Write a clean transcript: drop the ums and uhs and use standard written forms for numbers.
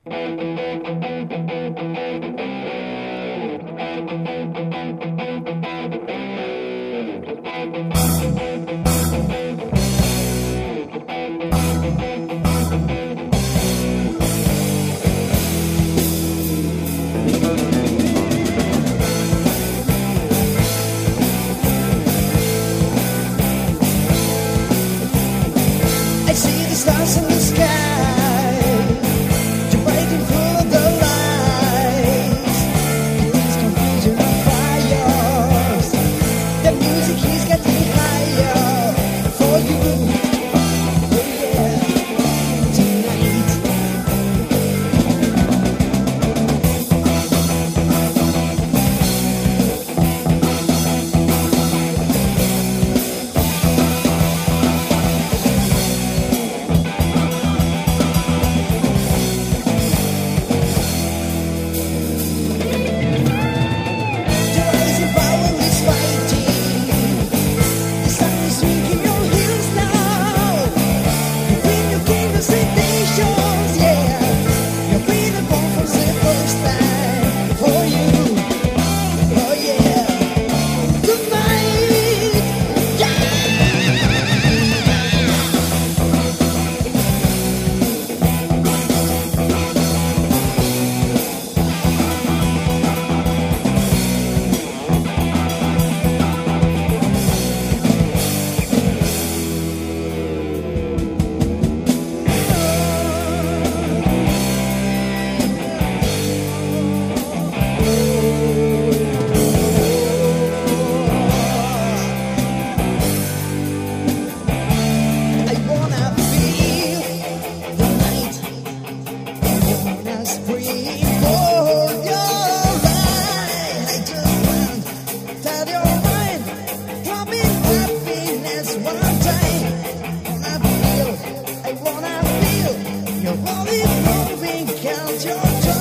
I see the stars in the sky. You're waiting for the lights. It is confusion of fires. The music is getting higher for you. Oh yeah, tonight. The rising power is fighting. The sun is swinging your heels now. You feel your kingdom's sensations, yeah. You feel the bomb for the first time for you. Oh yeah, tonight, yeah. I wanna feel the night. I wanna scream for your light. I just want that your mind coming happiness one time. I wanna feel your body moving, count your toes.